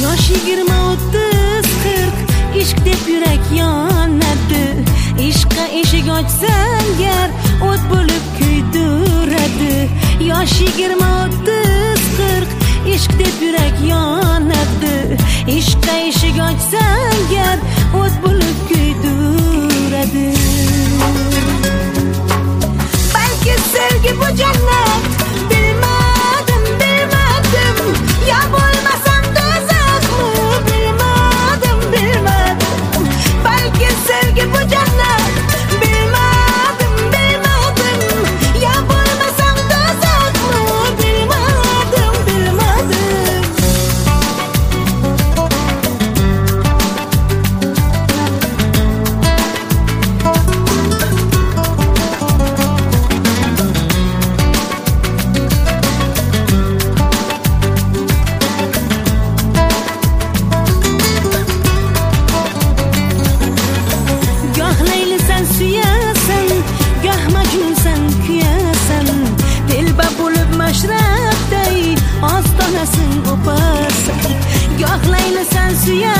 Yosh 20-30-40 ishq deb yurak yonadi. Ishqqa eshik ochsang gar o't bo'lib kuydiradi. Yosh 20-30-40 ishq deb yurak yonadi. Ishqqa eshik ochsang gar o't bo'lib kuydiradi. Balki sevgi bu jannat, bilmadim, bilmadim. Ya bo'lmasam do'zaxmi, bilmadim, bilmadim. Balki sevgi bu jannat, bilmadim, bilmadim. Ya bo'lmasam do'zaxmi, bilmadim, bilmadim. Goh laylisan suyasan, goh majnunsan kuyasan. Telba bo'lib mashrabday ostonasin o'parsan. Goh laylisan suyasan,